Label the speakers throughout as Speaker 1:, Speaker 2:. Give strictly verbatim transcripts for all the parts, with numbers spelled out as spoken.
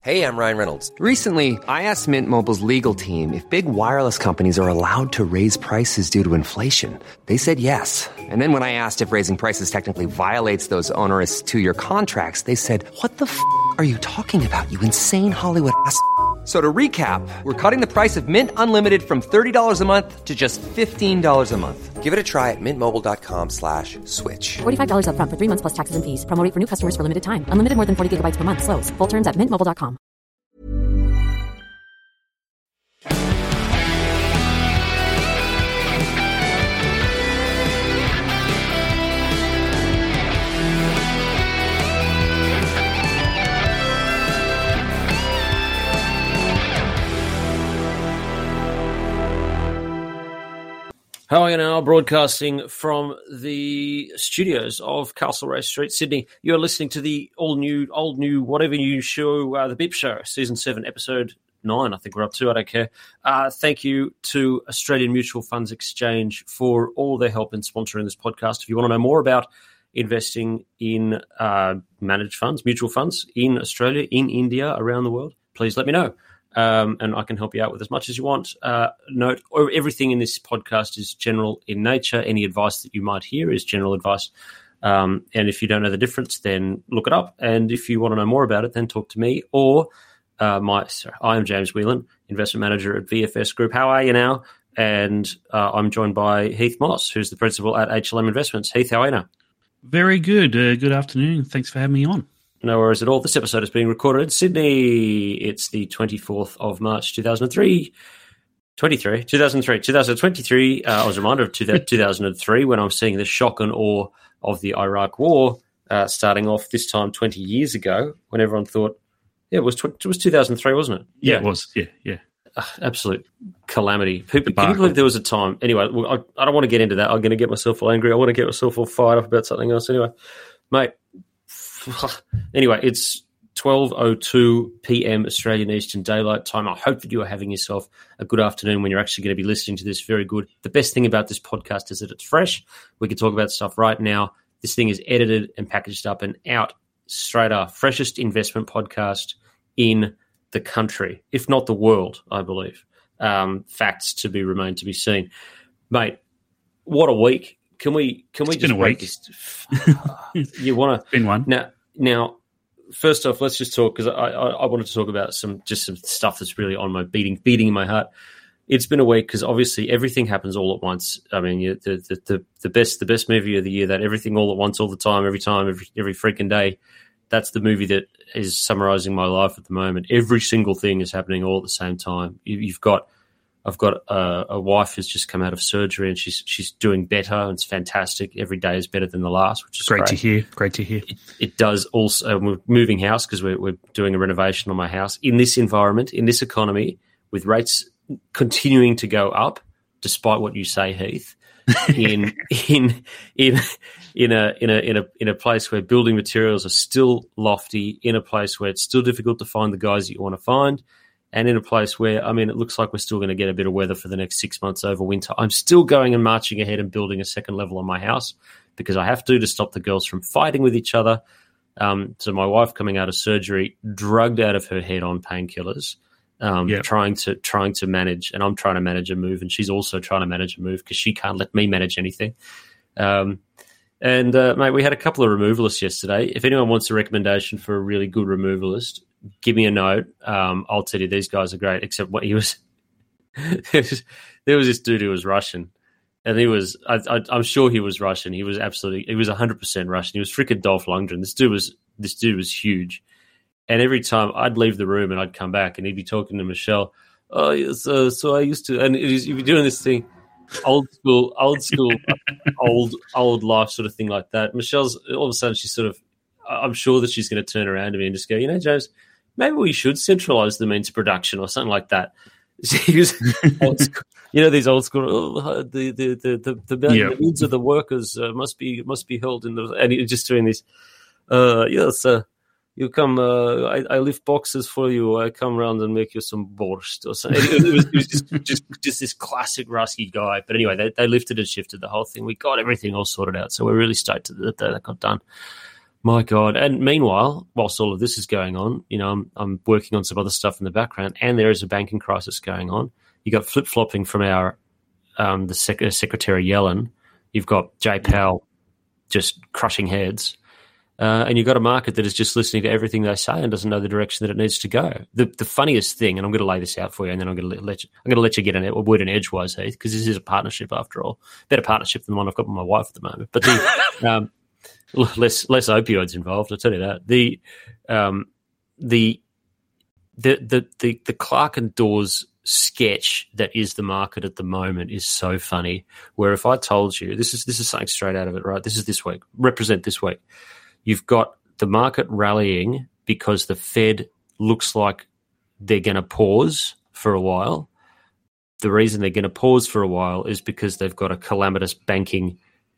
Speaker 1: Hey, I'm Ryan Reynolds.
Speaker 2: Recently, I asked Mint Mobile's legal team if big wireless companies are allowed to raise prices due to inflation. They said yes. And then when I asked if raising prices technically violates those onerous two-year contracts, they said, what the f*** are you talking about, you insane Hollywood ass f- So to recap, we're cutting the price of Mint Unlimited from thirty dollars a month to just fifteen dollars a month.
Speaker 1: Give it a try at mintmobile.com slash switch.
Speaker 3: forty-five dollars up front for three months plus taxes and fees. Promo rate for new customers for limited time. Unlimited more than forty gigabytes per month. Slows full terms at mint mobile dot com.
Speaker 4: How are you now? Broadcasting from the studios of Castlereagh Street, Sydney. You're listening to the all-new, old-new, whatever new show, uh, The Bip Show, Season seven, Episode nine, I think we're up to, I don't care. Uh, thank you to Australian Mutual Funds Exchange for all their help in sponsoring this podcast. If you want to know more about investing in uh, managed funds, mutual funds in Australia, in India, around the world, please let me know. Um, and I can help you out with as much as you want. Uh, note, everything in this podcast is general in nature. Any advice that you might hear is general advice. Um, and if you don't know the difference, then look it up. And if you want to know more about it, then talk to me or uh, my. Sorry, I am James Whelan, investment manager at V F S Group. How are you now? And uh, I'm joined by Heath Moss, who's the principal at H L M Investments. Heath, how are you now?
Speaker 5: Very good. Uh, good afternoon. Thanks for having me on.
Speaker 4: No worries at all. This episode is being recorded in Sydney. It's the twenty-fourth of March, two thousand three. twenty-three, two thousand three, twenty twenty-three. Uh, I was reminded of two thousand three when I was seeing the shock and awe of the Iraq War uh, starting off this time twenty years ago when everyone thought, yeah, it was tw- it was two thousand three, wasn't it?
Speaker 5: Yeah, yeah it was. Yeah, yeah.
Speaker 4: Uh, absolute calamity. People, can you believe there was a time? Anyway, I, I don't want to get into that. I'm going to get myself all angry. I want to get myself all fired up about something else. Anyway, mate. Anyway, it's twelve oh two p.m. Australian Eastern Daylight Time. I hope that you are having yourself a good afternoon when you're actually going to be listening to this. Very good. The best thing about this podcast is that it's fresh. We can talk about stuff right now. This thing is edited and packaged up and out straight up. Freshest investment podcast in the country, if not the world, I believe. Um, facts to be remain to be seen. Mate, what a week. Can we can we
Speaker 5: it's
Speaker 4: just
Speaker 5: been a week.
Speaker 4: This? You want to
Speaker 5: been one
Speaker 4: now? Now, first off, let's just talk because I, I I wanted to talk about some just some stuff that's really on my beating beating in my heart. It's been a week because obviously everything happens all at once. I mean, you, the, the the the best the best movie of the year, that everything all at once, all the time, every time, every every freaking day. That's the movie that is summarizing my life at the moment. Every single thing is happening all at the same time. You, you've got. I've got a, a wife who's just come out of surgery and she's she's doing better and it's fantastic. Every day is better than the last, which is great.
Speaker 5: Great to hear. Great to hear.
Speaker 4: It, it does also. Uh, we're moving house because we're we're doing a renovation on my house in this environment, in this economy, with rates continuing to go up, despite what you say, Heath. In in in in a in a in a in a place where building materials are still lofty, in a place where it's still difficult to find the guys that you want to find. And in a place where, I mean, it looks like we're still going to get a bit of weather for the next six months over winter. I'm still going and marching ahead and building a second level on my house because I have to to stop the girls from fighting with each other. Um, so my wife coming out of surgery, drugged out of her head on painkillers, um, yep. trying to trying to manage, and I'm trying to manage a move, and she's also trying to manage a move because she can't let me manage anything. Um, and, uh, mate, we had a couple of removalists yesterday. If anyone wants a recommendation for a really good removalist, give me a note. Um, I'll tell you these guys are great, except what he was there, was there was this dude who was Russian, and he was, I, I, I'm sure he was Russian. He was absolutely, he was one hundred percent Russian. He was freaking Dolph Lundgren. This dude was, this dude was huge. And every time I'd leave the room and I'd come back and he'd be talking to Michelle. Oh, yes, uh, so I used to, and he'd be doing this thing, old school, old school, old, old life sort of thing like that. Michelle's, all of a sudden she's sort of, I'm sure that she's going to turn around to me and just go, you know, James, maybe we should centralize the means of production or something like that. She was, old school, you know, these old school, oh, the, the, the, the, the, yep. the needs of the workers uh, must be must be held in the, and you're just doing this, uh, yes, uh, you come, uh, I, I lift boxes for you, I come around and make you some borscht or something. It, it was, it was just, just, just this classic Rusky guy. But anyway, they, they lifted and shifted the whole thing. We got everything all sorted out. So we're really stoked that that got done. My God. And meanwhile, whilst all of this is going on, you know, I'm, I'm working on some other stuff in the background, and there is a banking crisis going on. You got flip-flopping from our um, the Sec- Secretary Yellen. You've got Jay Powell just crushing heads. Uh, and you've got a market that is just listening to everything they say and doesn't know the direction that it needs to go. The the funniest thing, and I'm going to lay this out for you, and then I'm going to let you, I'm going to let you get an, a word in edgewise, Heath, because this is a partnership after all. Better partnership than the one I've got with my wife at the moment. But the um, less less opioids involved, I'll tell you that. The um, the the the the, the Clark and Dawes sketch that is the market at the moment is so funny. Where if I told you this is this is something straight out of it, right? This is this week. Represent this week. You've got the market rallying because the Fed looks like they're going to pause for a while. The reason they're going to pause for a while is because they've got a calamitous banking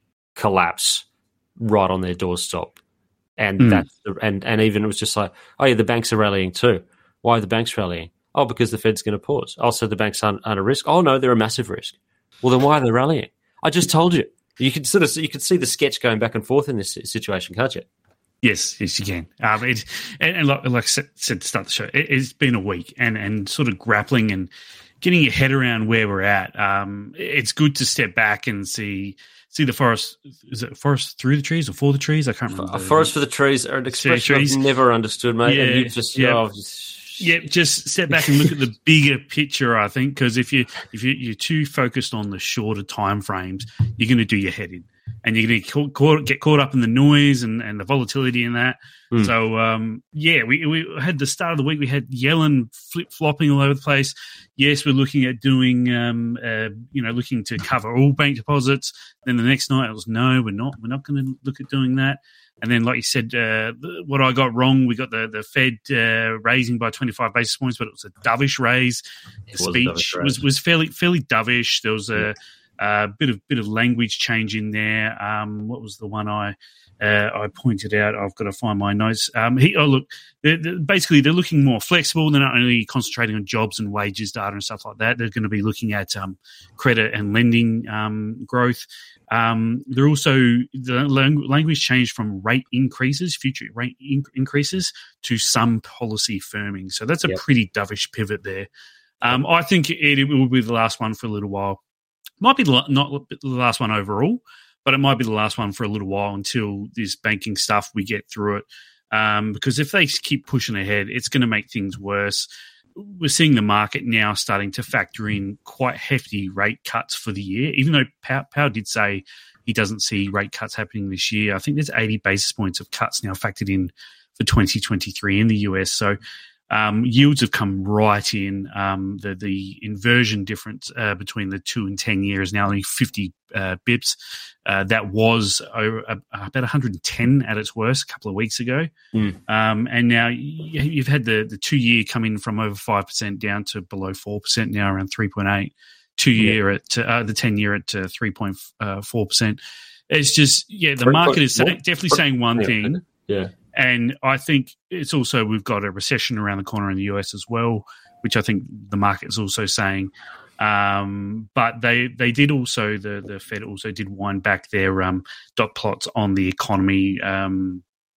Speaker 4: collapse right on their doorstep. And mm. that's and, and even it was just like, oh, yeah, the banks are rallying too. Why are the banks rallying? Oh, because the Fed's going to pause. Also, the banks aren't, aren't a risk. Oh, no, they're a massive risk. Well, then why are they rallying? I just told you. You can sort of you can see the sketch going back and forth in this situation, can't you?
Speaker 5: Yes, yes, you can. Um, it, and, and like, like I said, said to start the show, it, it's been a week, and, and sort of grappling and getting your head around where we're at. Um, it's good to step back and see see the forest. Is it forest through the trees or for the trees? I can't remember.
Speaker 4: A forest for the trees are an expression I've never understood, mate.
Speaker 5: Yeah,
Speaker 4: and you just,
Speaker 5: yeah.
Speaker 4: oh, just
Speaker 5: Yeah, just step back and look at the bigger picture, I think, because if you if you, you're too focused on the shorter time frames, you're going to do your head in, and you're going to caught, caught, get caught up in the noise and, and the volatility in that. Mm. So, um, yeah, we we had the start of the week, we had Yellen flip-flopping all over the place. Yes, we're looking at doing, um, uh, you know, looking to cover all bank deposits. Then the next night it was, no, we're not. We're not going to look at doing that. And then, like you said, uh, what I got wrong, we got the, the Fed uh, raising by twenty-five basis points, but it was a dovish raise. The speech was, was fairly fairly dovish. There was a, yeah. a bit of bit of language change in there. Um, what was the one I uh, I pointed out? I've got to find my notes. Um, he, oh, look, they're, they're, basically they're looking more flexible. They're not only concentrating on jobs and wages data and stuff like that. They're going to be looking at um, credit and lending um, growth. Um, they're also the language changed from rate increases, future rate in- increases, to some policy firming. So that's a yep. pretty dovish pivot there. Um, I think it, it will be the last one for a little while. Might be the, not the last one overall, but it might be the last one for a little while until this banking stuff we get through it. Um, because if they keep pushing ahead, it's going to make things worse. We're seeing the market now starting to factor in quite hefty rate cuts for the year, even though Powell, Powell did say he doesn't see rate cuts happening this year. I think there's eighty basis points of cuts now factored in for twenty twenty-three in the U S. So um, yields have come right in. Um, the, the inversion difference uh, between the two and ten years is now only fifty uh, bips. Uh, that was over, uh, about one hundred ten at its worst a couple of weeks ago. Mm. Um, and now you've had the, the two-year come in from over five percent down to below four percent now, around three point eight. Two-year yeah. at uh, the ten-year at uh, three point four percent. It's just, yeah, the market is say, definitely saying one yeah. thing.
Speaker 4: Yeah.
Speaker 5: And I think it's also we've got a recession around the corner in the U S as well, which I think the market is also saying. Um, but they they did also, the, the Fed also did wind back their um, dot plots on the economy, um,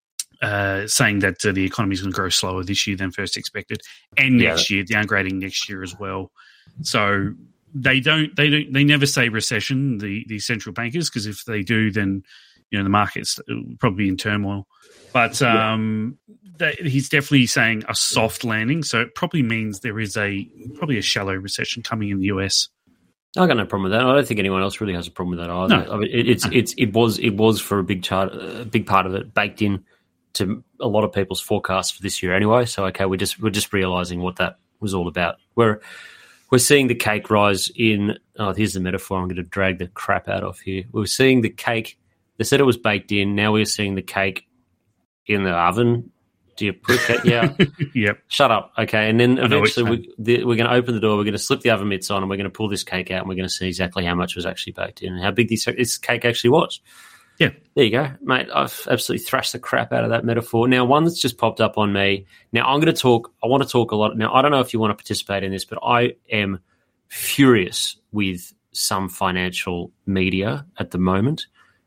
Speaker 5: uh, saying that uh, the economy is going to grow slower this year than first expected, and next yeah. year, downgrading next year as well. So they don't they don't they never say recession, the the central bankers, because if they do, then you know the market's probably in turmoil. But um, that, he's definitely saying a soft landing, so it probably means there is a probably a shallow recession coming in the U S.
Speaker 4: I got no problem with that. I don't think anyone else really has a problem with that either.
Speaker 5: No.
Speaker 4: I mean, it, it's it's it was it was for a big chart, a big part of it baked in to a lot of people's forecasts for this year anyway. So okay, we're just we're just realizing what that was all about. We're we're seeing the cake rise in. Oh, here's the metaphor. I'm going to drag the crap out of here. We're seeing the cake. They said it was baked in. Now we're seeing the cake in the oven. Do you put it? Yeah.
Speaker 5: Yep.
Speaker 4: Shut up. Okay. And then eventually we, the, we're going to open the door. We're going to slip the oven mitts on, and we're going to pull this cake out, and we're going to see exactly how much was actually baked in and how big this, this cake actually was.
Speaker 5: Yeah.
Speaker 4: There you go, mate. I've absolutely thrashed the crap out of that metaphor. Now, one that's just popped up on me. Now, I'm going to talk. I want to talk a lot. Now, I don't know if you want to participate in this, but I am furious with some financial media at the moment.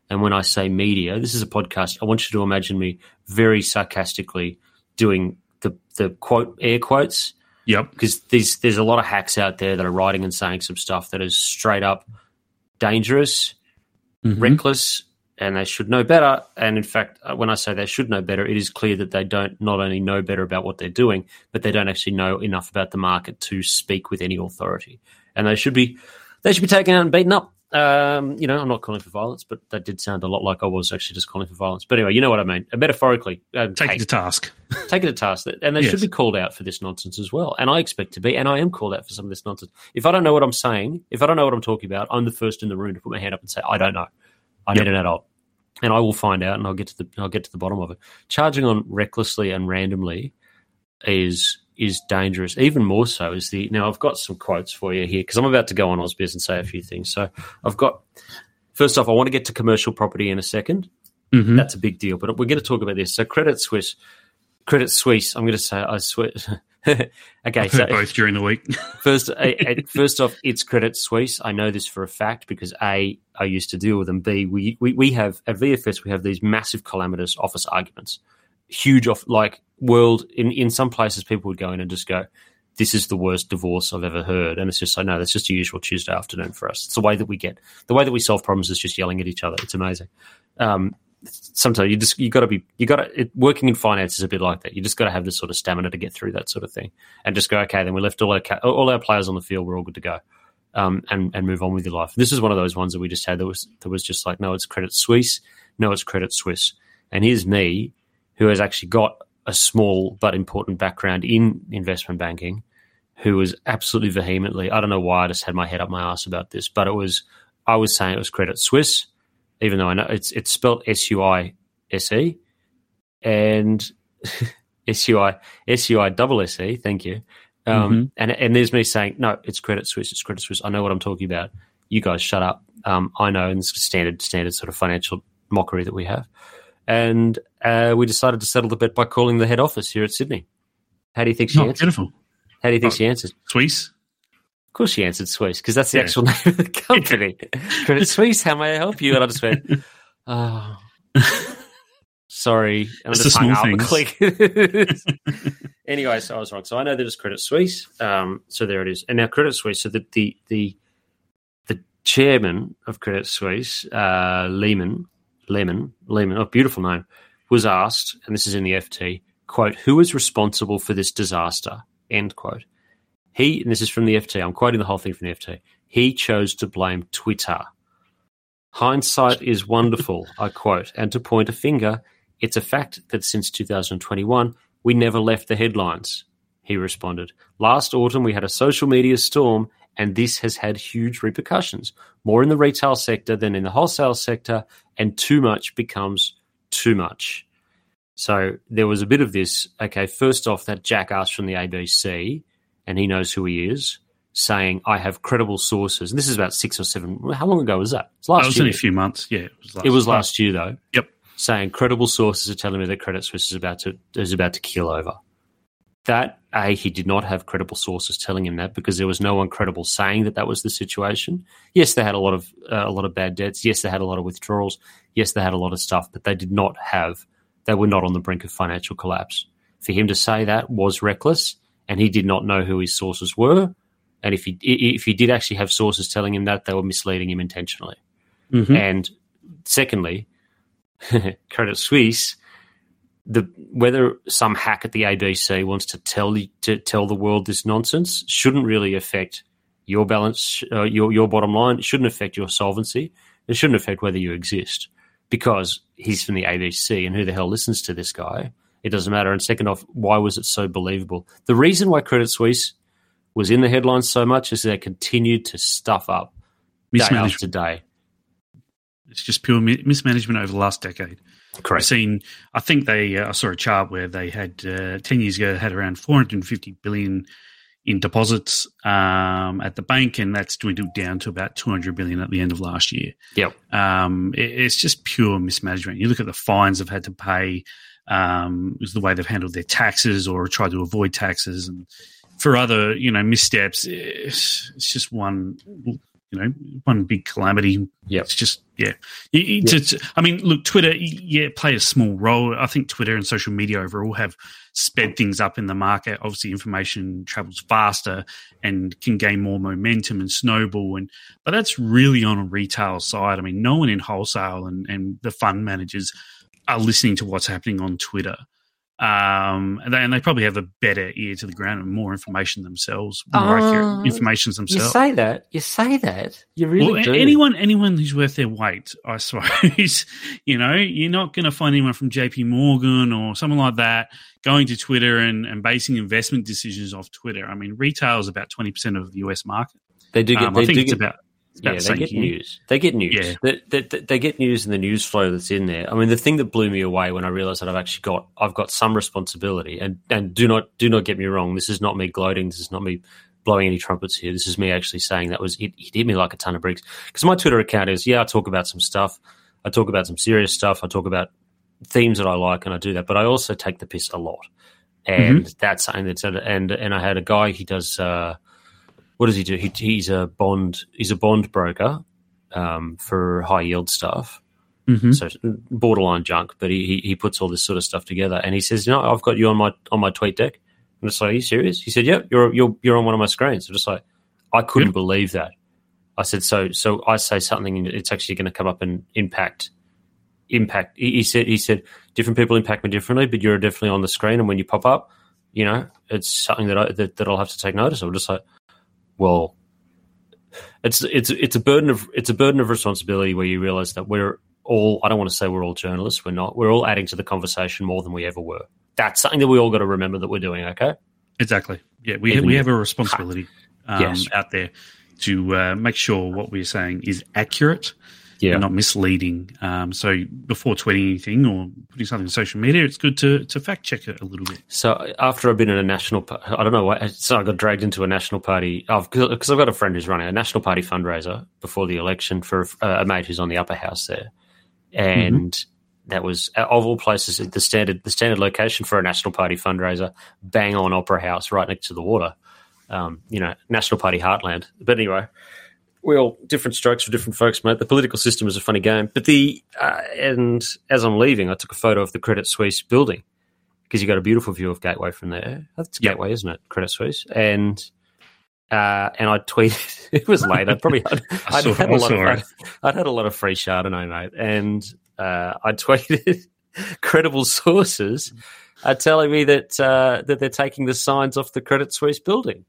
Speaker 4: And when I say media, this is a podcast. I want you to imagine me very sarcastically doing the, the quote, air quotes.
Speaker 5: Yep.
Speaker 4: Because there's, there's a lot of hacks out there that are writing and saying some stuff that is straight up dangerous, mm-hmm. reckless, and they should know better. And in fact, when I say they should know better, it is clear that they don't not only know better about what they're doing, but they don't actually know enough about the market to speak with any authority. And they should be they should be taken out and beaten up. Um, you know, I'm not calling for violence, but that did sound a lot like I was actually just calling for violence. But anyway, you know what I mean. Metaphorically. Uh,
Speaker 5: take it to task.
Speaker 4: Take it to task. And they yes. should be called out for this nonsense as well. And I expect to be, and I am called out for some of this nonsense. If I don't know what I'm saying, if I don't know what I'm talking about, I'm the first in the room to put my hand up and say, I don't know. I yep. need an adult. And I will find out, and I'll get to the I'll get to the bottom of it. Charging on recklessly and randomly is is dangerous. Even more so is the now. I've got some quotes for you here because I'm about to go on Ausbiz and say a few things. So I've got first off, I want to get to commercial property in a second.
Speaker 5: Mm-hmm.
Speaker 4: That's a big deal, but we're going to talk about this. So Credit Suisse, Credit Suisse. I'm going to say I swear. okay,
Speaker 5: I've
Speaker 4: so
Speaker 5: heard both during the week.
Speaker 4: first, a, a, first off, it's Credit Suisse. I know this for a fact because A, I used to deal with them. B, we we we have at V F S we have these massive calamitous office arguments, huge off like world. In in some places, people would go in and just go, "This is the worst divorce I've ever heard," and it's just I know that's just a usual Tuesday afternoon for us. It's the way that we get the way that we solve problems is just yelling at each other. It's amazing. Um, sometimes you just you got to be you got to working in finance is a bit like that. You just got to have this sort of stamina to get through that sort of thing, and just go okay. Then we left all our all our players on the field. We're all good to go, um, and and move on with your life. This is one of those ones that we just had. That was that was just like no, it's Credit Suisse, no, it's Credit Suisse, and here's me, who has actually got a small but important background in investment banking, who was absolutely vehemently. I don't know why I just had my head up my ass about this, but it was I was saying it was Credit Suisse. Even though I know it's it's spelled S U I S E and S U I S U I double S E. Thank you. Um, mm-hmm. And and there's me saying no, it's Credit Suisse. It's Credit Suisse. I know what I'm talking about. You guys shut up. Um, I know, and it's standard standard sort of financial mockery that we have. And uh, we decided to settle the bet by calling the head office here at Sydney. How do you think she
Speaker 5: oh,
Speaker 4: answered?
Speaker 5: Beautiful.
Speaker 4: How do you think
Speaker 5: oh,
Speaker 4: she answered?
Speaker 5: Suisse.
Speaker 4: Of course she answered Suisse, because that's the
Speaker 5: yeah.
Speaker 4: actual name of the company. Credit Suisse, how may I help you? And I just went, oh, sorry. And
Speaker 5: it's
Speaker 4: I just
Speaker 5: the
Speaker 4: hung
Speaker 5: small
Speaker 4: up
Speaker 5: things.
Speaker 4: and click. Anyway, so I was wrong. So I know that it's Credit Suisse. Um, so there it is. And now Credit Suisse, so the the the, the chairman of Credit Suisse, uh, Lehman, Lehman, Lehman, oh, beautiful name, was asked, and this is in the F T, quote, who is responsible for this disaster, end quote. He, and this is from the F T, I'm quoting the whole thing from the F T, he chose to blame Twitter. Hindsight is wonderful, I quote, and to point a finger, it's a fact that since two thousand twenty-one, we never left the headlines, he responded. Last autumn, we had a social media storm, and this has had huge repercussions, more in the retail sector than in the wholesale sector, and too much becomes too much. So there was a bit of this, okay, first off, that jackass from the A B C, and he knows who he is, saying, I have credible sources. And this is about six or seven. How long ago was that? It's last
Speaker 5: that was
Speaker 4: year.
Speaker 5: only a few months, yeah. It was last,
Speaker 4: it was last year, though.
Speaker 5: Yep.
Speaker 4: Saying credible sources are telling me that Credit Suisse is about to is about to keel over. That, A, he did not have credible sources telling him that because there was no one credible saying that that was the situation. Yes, they had a lot of uh, a lot of bad debts. Yes, they had a lot of withdrawals. Yes, they had a lot of stuff, but they did not have, they were not on the brink of financial collapse. For him to say that was reckless, and he did not know who his sources were. And if he if he did actually have sources telling him that, they were misleading him intentionally. Mm-hmm. And secondly, Credit Suisse, the whether some hack at the A B C wants to tell to tell the world this nonsense shouldn't really affect your balance, uh, your your bottom line. It shouldn't affect your solvency. It shouldn't affect whether you exist because he's from the A B C, and who the hell listens to this guy? It doesn't matter. And second off, why was it so believable? The reason why Credit Suisse was in the headlines so much is they continued to stuff up day after day.
Speaker 5: It's just pure mismanagement over the last decade.
Speaker 4: Correct.
Speaker 5: I've seen, I think they, uh, I saw a chart where they had, uh, ten years ago, had around four hundred fifty billion in deposits um, at the bank, and that's dwindled down to about two hundred billion at the end of last year.
Speaker 4: Yep.
Speaker 5: Um, it, it's just pure mismanagement. You look at the fines they've had to pay, um, is the way they've handled their taxes or tried to avoid taxes, and for other, you know, missteps, it's, it's just one you know, one big calamity.
Speaker 4: Yep.
Speaker 5: It's just, yeah. It's,
Speaker 4: Yep.
Speaker 5: it's, I mean, look, Twitter, yeah, play a small role. I think Twitter and social media overall have sped things up in the market. Obviously, information travels faster and can gain more momentum and snowball. And but that's really on a retail side. I mean, no one in wholesale and, and the fund managers are listening to what's happening on Twitter. Um, and they, and they probably have a better ear to the ground and more information themselves, more
Speaker 4: Uh,
Speaker 5: accurate information
Speaker 4: You
Speaker 5: themselves.
Speaker 4: say that. You say that. You really
Speaker 5: Well,
Speaker 4: do.
Speaker 5: anyone, anyone who's worth their weight, I suppose. You know, you're not going to find anyone from J P Morgan or someone like that going to Twitter and, and basing investment decisions off Twitter. I mean, retail is about twenty percent of the U S market.
Speaker 4: They do get.
Speaker 5: Um,
Speaker 4: they
Speaker 5: I think
Speaker 4: do
Speaker 5: it's
Speaker 4: get,
Speaker 5: about. It's about
Speaker 4: Yeah,
Speaker 5: the
Speaker 4: they
Speaker 5: same
Speaker 4: get
Speaker 5: here.
Speaker 4: news. They get news.
Speaker 5: Yeah.
Speaker 4: They, they, they, they get news in the news flow that's in there. I mean, the thing that blew me away when I realized that I've actually got I've got some responsibility. And and do not do not get me wrong. This is not me gloating. This is not me blowing any trumpets here. This is me actually saying that was it. It hit me like a ton of bricks because my Twitter account is yeah. I talk about some stuff. I talk about some serious stuff. I talk about themes that I like, and I do that. But I also take the piss a lot, and
Speaker 5: Mm-hmm.
Speaker 4: that's something that's and and I had a guy. He does. Uh, what does he do? He, he's a bond. He's a bond broker. Um, for high yield stuff,
Speaker 5: Mm-hmm.
Speaker 4: so borderline junk. But he, he he puts all this sort of stuff together, and he says, "You know, I've got you on my on my tweet deck." I'm just like, "Are you serious?" He said, "Yep, you're you're you're on one of my screens." I'm just like, I couldn't
Speaker 5: Yep.
Speaker 4: believe that. I said, "So so I say something, and it's actually going to come up and impact impact." He, he said he said different people impact me differently, but you're definitely on the screen, and when you pop up, you know, it's something that I that, that I'll have to take notice of. I'm just like, well. It's it's it's a burden of it's a burden of responsibility where you realise that we're all I don't want to say we're all journalists, we're not. We're all adding to the conversation more than we ever were. That's something that we all got to remember that we're doing. Okay,
Speaker 5: Exactly. Yeah, we
Speaker 4: Even
Speaker 5: we
Speaker 4: you.
Speaker 5: have a responsibility um,
Speaker 4: Yes.
Speaker 5: out there to uh, make sure what we're saying is accurate
Speaker 4: yeah.
Speaker 5: and not misleading. Um, so before tweeting anything or putting something on social media, it's good to, to fact check it a little bit.
Speaker 4: So after I've been in a national, pa- I don't know why. So I got dragged into a national party because I've got a friend who's running a national party fundraiser before the election for a, a mate who's on the upper house there, and mm-hmm. that was of all places the standard the standard location for a national party fundraiser, bang on Opera House, right next to the water. Um, you know, national party heartland. But anyway. Well, different strokes for different folks, mate. The political system is a funny game. But the uh, and as I'm leaving, I took a photo of the Credit Suisse building because you got a beautiful view of Gateway from there. That's
Speaker 5: Yeah.
Speaker 4: Gateway, isn't it? Credit Suisse. And uh, and I tweeted. It was late. I probably I'd, I'd
Speaker 5: saw-
Speaker 4: had
Speaker 5: I
Speaker 4: a lot
Speaker 5: saw
Speaker 4: of
Speaker 5: it.
Speaker 4: I'd, I'd had a lot of free Chardonnay, mate. And uh, I tweeted. Credible sources are telling me that uh, that they're taking the signs off the Credit Suisse building,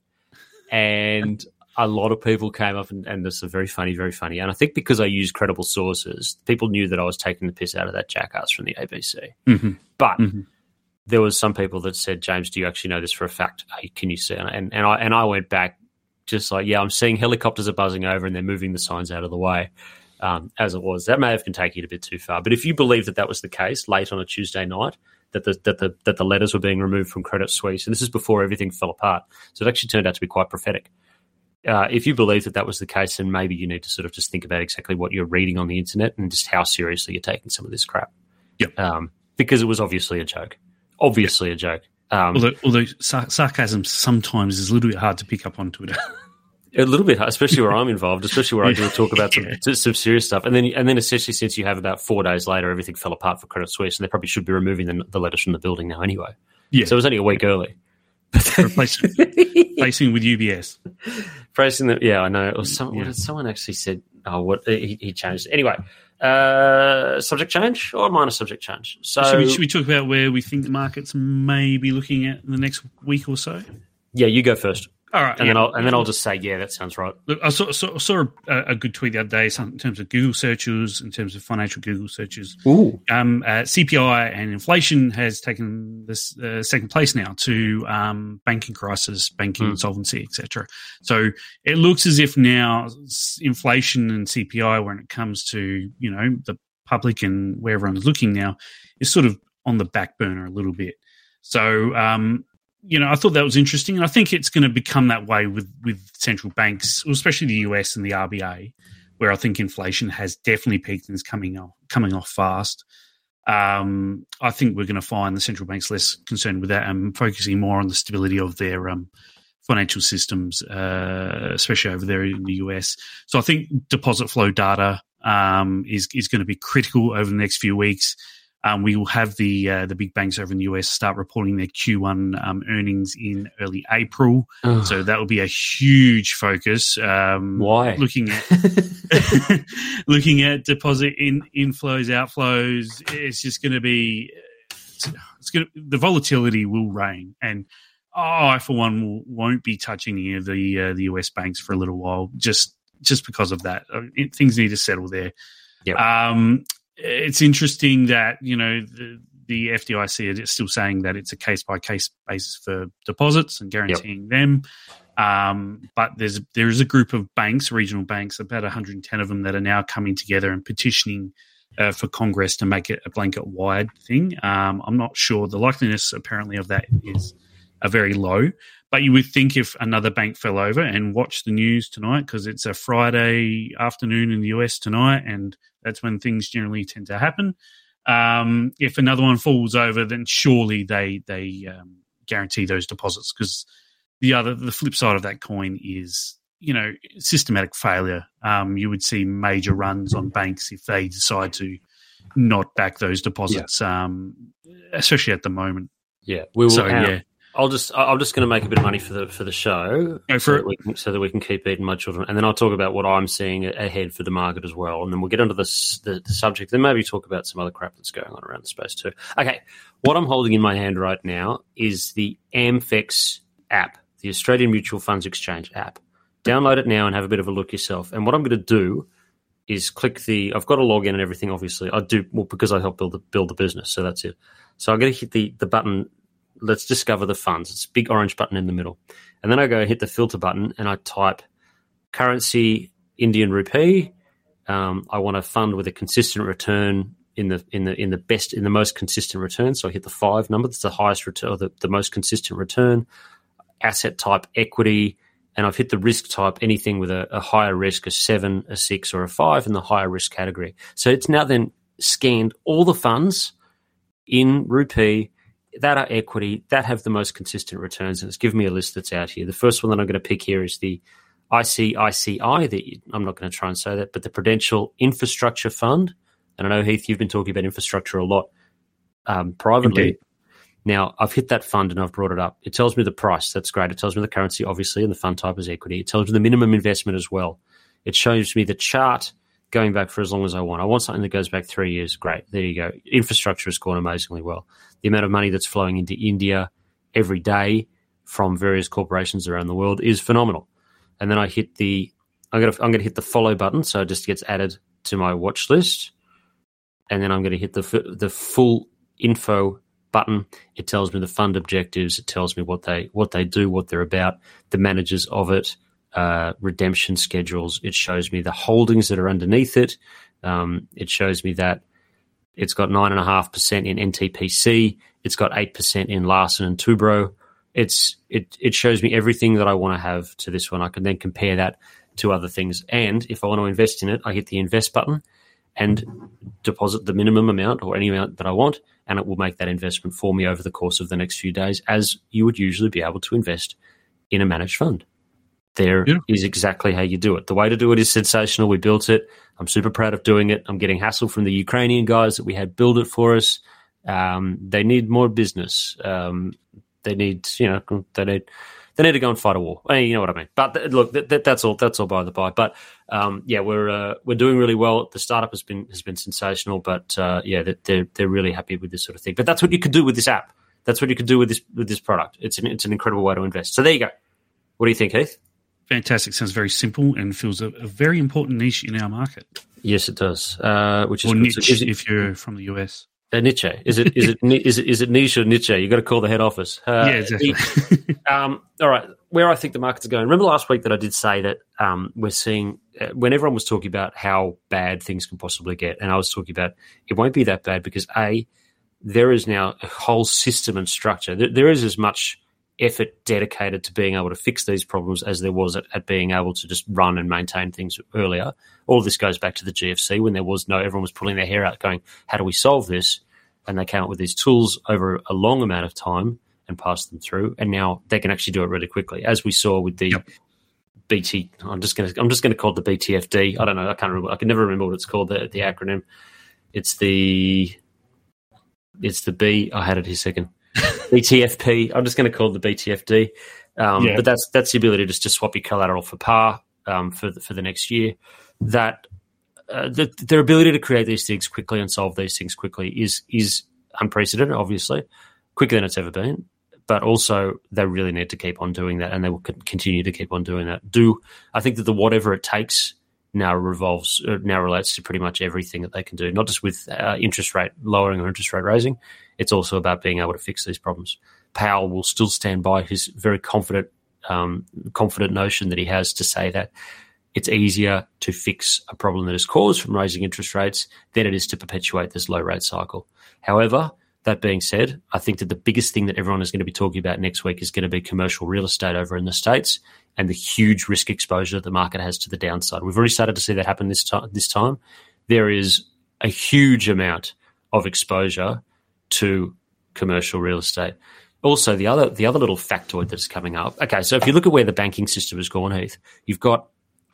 Speaker 4: and a lot of people came up and, and this is very funny, very funny. And I think because I used credible sources, people knew that I was taking the piss out of that jackass from the A B C.
Speaker 5: Mm-hmm.
Speaker 4: But
Speaker 5: Mhm.
Speaker 4: there was some people that said, James, do you actually know this for a fact? Hey, can you see? And, and, I, and I went back just like, yeah, I'm seeing helicopters are buzzing over and they're moving the signs out of the way um, as it was. That may have been taking it a bit too far. But if you believe that that was the case late on a Tuesday night, that the, that the, that the letters were being removed from Credit Suisse, and this is before everything fell apart. So it actually turned out to be quite prophetic. Uh, if you believe that that was the case, then maybe you need to sort of just think about exactly what you're reading on the internet and just how seriously you're taking some of this crap.
Speaker 5: Yep.
Speaker 4: Um, because it was obviously a joke. Obviously yep. a joke. Um,
Speaker 5: although although sar- sarcasm sometimes is a little bit hard to pick up on Twitter.
Speaker 4: a little bit, especially where I'm involved, especially where I do talk about some,
Speaker 5: Yeah.
Speaker 4: some serious stuff. And then, and then especially since you have about four days later, everything fell apart for Credit Suisse, and they probably should be removing the, the letters from the building now anyway.
Speaker 5: Yeah.
Speaker 4: So it was only a week early.
Speaker 5: replacing, replacing with U B S.
Speaker 4: Pricing the, yeah, I know. It was some,
Speaker 5: Yeah.
Speaker 4: what did someone actually said? Oh, what he, he changed. Anyway, uh, subject change or minor subject change. So
Speaker 5: Should we, should we talk about where we think the markets may be looking at in the next week or so?
Speaker 4: yeah, you go first,
Speaker 5: All right.
Speaker 4: and
Speaker 5: yeah.
Speaker 4: then I'll and then I'll just say yeah, that sounds right.
Speaker 5: Look, I saw, saw, saw a, a good tweet the other day some, in terms of Google searches, in terms of financial Google searches.
Speaker 4: Ooh,
Speaker 5: Um, uh, C P I and inflation has taken this uh, second place now to um, banking crisis, banking
Speaker 4: Mm.
Speaker 5: insolvency, et cetera. So it looks as if now s- inflation and C P I, when it comes to you know the public and where everyone's looking now, is sort of on the back burner a little bit. So um, you know, I thought that was interesting, and I think it's going to become that way with with central banks, especially the U S and the R B A, where I think inflation has definitely peaked and is coming off coming off fast. Um, I think we're going to find the central banks less concerned with that and focusing more on the stability of their um, financial systems, uh, especially over there in the U S. So I think deposit flow data um, is is going to be critical over the next few weeks. Um, we will have the uh, the big banks over in the U S start reporting their Q one um, earnings in early April.
Speaker 4: Ugh.
Speaker 5: So that will be a huge focus. Um,
Speaker 4: Why?
Speaker 5: Looking at looking at deposit in inflows, outflows, it's just going to be it's, it's going to, the volatility will reign. And oh, I for one will, won't be touching any of the uh, the U S banks for a little while, just just because of that. It, things need to settle there.
Speaker 4: Yep.
Speaker 5: Um, It's interesting that, you know, the, the F D I C is still saying that it's a case-by-case basis for deposits and guaranteeing yep. them. Um, but there's there is a group of banks, regional banks, about one hundred ten of them, that are now coming together and petitioning uh, for Congress to make it a blanket-wide thing. Um, I'm not sure. The likeliness, apparently, of that is uh, very low. But you would think if another bank fell over, and watch the news tonight, because it's a Friday afternoon in the U S tonight, and that's when things generally tend to happen. Um, if another one falls over, then surely they they um, guarantee those deposits, because the other the flip side of that coin is, you know, systematic failure. Um, you would see major runs on banks if they decide to not back those deposits, yeah. um, especially at the moment.
Speaker 4: Yeah, we will.
Speaker 5: So,
Speaker 4: um,
Speaker 5: yeah.
Speaker 4: I'll just I'm just going to make a bit of money for the for the show,
Speaker 5: Go for
Speaker 4: so,
Speaker 5: it.
Speaker 4: that we can, so that we can keep eating my children, and then I'll talk about what I'm seeing ahead for the market as well, and then we'll get onto this, the the subject. Then maybe talk about some other crap that's going on around the space too. Okay, what I'm holding in my hand right now is the AmFEX app, the Australian Mutual Funds Exchange app. Download it now and have a bit of a look yourself. And what I'm going to do is click the. I've got a login and everything. Obviously, I do well because I help build the build the business. So that's it. So I'm going to hit the the button. Let's discover the funds. It's a big orange button in the middle. And then I go hit the filter button and I type currency Indian rupee. Um, I want a fund with a consistent return in the in the in the best in the most consistent return. So I hit the five number. That's the highest return, or the, the most consistent return. Asset type equity, and I've hit the risk type, anything with a, a higher risk, a seven, a six, or a five in the higher risk category. So it's now then scanned all the funds in rupee that are equity, that have the most consistent returns, and it's given me a list that's out here. The first one that I'm going to pick here is the I C I C I, the, I'm not going to try and say that, but the Prudential Infrastructure Fund. And I know, Heath, you've been talking about infrastructure a lot um, privately.
Speaker 5: Indeed.
Speaker 4: Now, I've hit that fund and I've brought it up. It tells me the price. That's great. It tells me the currency, obviously, and the fund type is equity. It tells me the minimum investment as well. It shows me the chart going back for as long as I want. I want something that goes back three years. Great. There you go. Infrastructure has gone amazingly well. The amount of money that's flowing into India every day from various corporations around the world is phenomenal. And then I hit the, I'm going to, I'm going to hit the follow button, so it just gets added to my watch list. And then I'm going to hit the the full info button. It tells me the fund objectives. It tells me what they what they do, what they're about, the managers of it, uh, redemption schedules. It shows me the holdings that are underneath it. Um, it shows me that it's got nine point five percent in N T P C. It's got eight percent in Larsen and Toubro. It's it it shows me everything that I want to have to this one. I can then compare that to other things. And if I want to invest in it, I hit the invest button and deposit the minimum amount or any amount that I want, and it will make that investment for me over the course of the next few days, as you would usually be able to invest in a managed fund. There yeah. is exactly how you do it. The way to do it is sensational. We built it. I'm super proud of doing it. I'm getting hassle from the Ukrainian guys that we had build it for us. Um, they need more business. Um, they need, you know, they need they need to go and fight a war. I mean, you know what I mean. But th- look, th- th- that's all. That's all by the by. But um, yeah, we're uh, we're doing really well. The startup has been has been sensational. But uh, yeah, they're they're really happy with this sort of thing. But that's what you could do with this app. That's what you could do with this with this product. It's an it's an incredible way to invest. So there you go. What do you think, Heath?
Speaker 5: Fantastic. Sounds very simple and fills a, a very important niche in our market.
Speaker 4: Yes, it does. Uh, which is
Speaker 5: or niche
Speaker 4: so is it,
Speaker 5: if you're from the U S.
Speaker 4: A niche. Is it is it is it is it niche or niche? You got to call the head office. Uh,
Speaker 5: yeah, exactly.
Speaker 4: um, all right. Where I think the markets are going. Remember last week that I did say that um, we're seeing uh, when everyone was talking about how bad things can possibly get, and I was talking about it won't be that bad because a there is now a whole system and structure. There, there is as much effort dedicated to being able to fix these problems as there was at, at being able to just run and maintain things earlier. All of this goes back to the G F C when there was no, everyone was pulling their hair out going, how do we solve this? And they came up with these tools over a long amount of time and pass them through. And now they can actually do it really quickly, as we saw with the yep. B T. I'm just going to I'm just going to call it the B T F D. I don't know. I can't remember. I can never remember what it's called. The the acronym. It's the it's the B. I had it here a second. B T F P. I'm just going to call it the B T F D. Um, yeah. But that's that's the ability just to swap your collateral for par um, for the, for the next year. That uh, the, their ability to create these things quickly and solve these things quickly is is unprecedented, obviously, quicker than it's ever been. But also, they really need to keep on doing that, and they will continue to keep on doing that. Do I think that the whatever it takes now revolves uh, now relates to pretty much everything that they can do, not just with uh, interest rate lowering or interest rate raising. It's also about being able to fix these problems. Powell will still stand by his very confident, um, confident notion that he has to say that it's easier to fix a problem that is caused from raising interest rates than it is to perpetuate this low rate cycle. However, that being said, I think that the biggest thing that everyone is going to be talking about next week is going to be commercial real estate over in the States and the huge risk exposure the market has to the downside. We've already started to see that happen this time. This time, there is a huge amount of exposure to commercial real estate. Also, the other the other little factoid that's coming up. Okay, so if you look at where the banking system has gone, Heath, you've got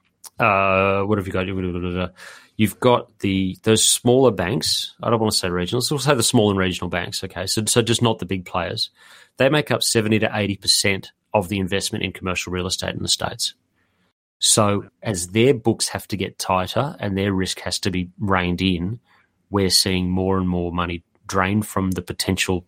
Speaker 4: uh, what have you got? You've got the those smaller banks. I don't want to say regional. So we'll say the small and regional banks. Okay, so so just not the big players. They make up seventy to eighty percent of the investment in commercial real estate in the States. So as their books have to get tighter and their risk has to be reined in, we're seeing more and more money drained from the potential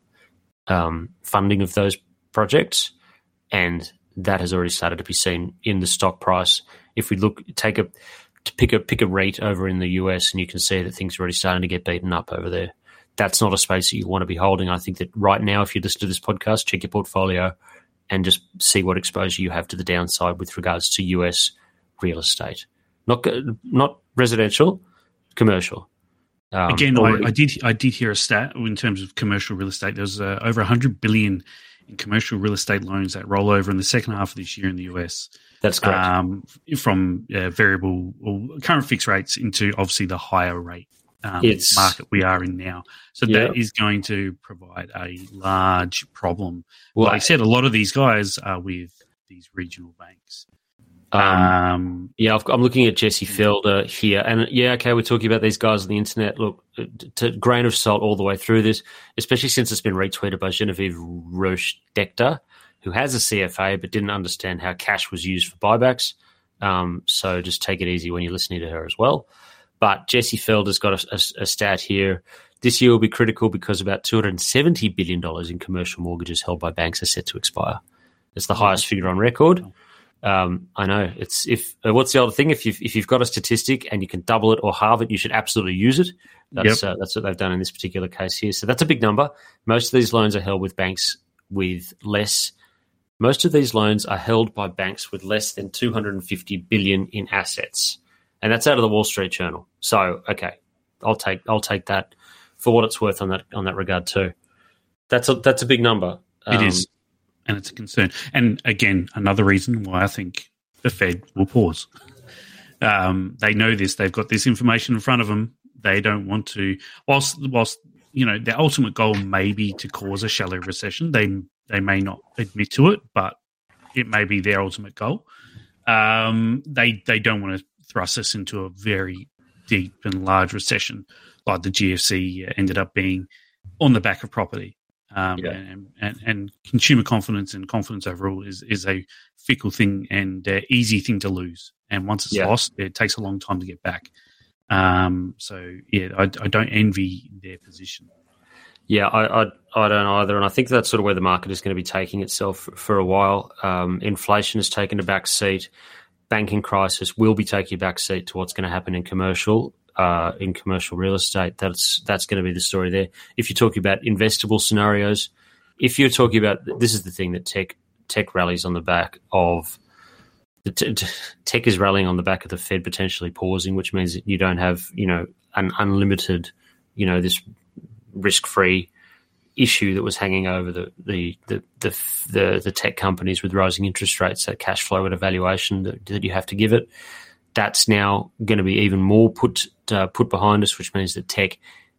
Speaker 4: um, funding of those projects, and that has already started to be seen in the stock price. If we look, take a to pick a pick a REIT over in the U S, and you can see that things are already starting to get beaten up over there. That's not a space that you want to be holding. I think that right now, if you listen to this podcast, check your portfolio and just see what exposure you have to the downside with regards to U S real estate, not not residential, commercial. Um,
Speaker 5: Again, I, I did I did hear a stat in terms of commercial real estate. There's uh, over one hundred billion in commercial real estate loans that roll over in the second half of this year in the U S.
Speaker 4: That's correct.
Speaker 5: Um, from uh, variable or current fixed rates into obviously the higher rate um, market we are in now. So yeah. that is going to provide a large problem. Well, like I said, a lot of these guys are with these regional banks.
Speaker 4: Um, um, yeah, I've, I'm looking at Jesse Felder here, and yeah, okay, we're talking about these guys on the internet. Look, to grain of salt all the way through this, especially since it's been retweeted by Genevieve Roche-Decter, who has a C F A but didn't understand how cash was used for buybacks. Um, so just take it easy when you're listening to her as well. But Jesse Felder's got a, a, a stat here. This year will be critical because about two hundred seventy billion dollars in commercial mortgages held by banks are set to expire. It's the highest figure on record. Um, I know it's if uh, what's the other thing? If you've if you've got a statistic and you can double it or halve it, you should absolutely use it. That's yep. uh, that's what they've done in this particular case here. So that's a big number. Most of these loans are held with banks with less. Most of these loans are held by banks with less than two hundred fifty billion dollars in assets, and that's out of the Wall Street Journal. So okay, I'll take I'll take that for what it's worth on that on that regard too. That's a that's a big number.
Speaker 5: Um, it is. And it's a concern. And again, another reason why I think the Fed will pause. Um, they know this. They've got this information in front of them. They don't want to, whilst, whilst you know, their ultimate goal may be to cause a shallow recession. They they may not admit to it, but it may be their ultimate goal. Um, they they don't want to thrust us into a very deep and large recession like the G F C ended up being on the back of property. Um, yeah. and, and, and consumer confidence and confidence overall is, is a fickle thing and uh, easy thing to lose. And once it's yeah. lost, it takes a long time to get back. Um, so, yeah, I, I don't envy their position.
Speaker 4: Yeah, I, I I don't either. And I think that's sort of where the market is going to be taking itself for, for a while. Um, inflation has taken a back seat. Banking crisis will be taking a back seat to what's going to happen in commercial. Uh, in commercial real estate, that's that's going to be the story there. If you're talking about investable scenarios, if you're talking about this is the thing that tech tech rallies on the back of the t- t- tech is rallying on the back of the Fed potentially pausing, which means that you don't have you know an unlimited you know this risk free issue that was hanging over the the the the, the, the tech companies with rising interest rates, that cash flow at a valuation that, that you have to give it. That's now going to be even more put uh, put behind us, which means that tech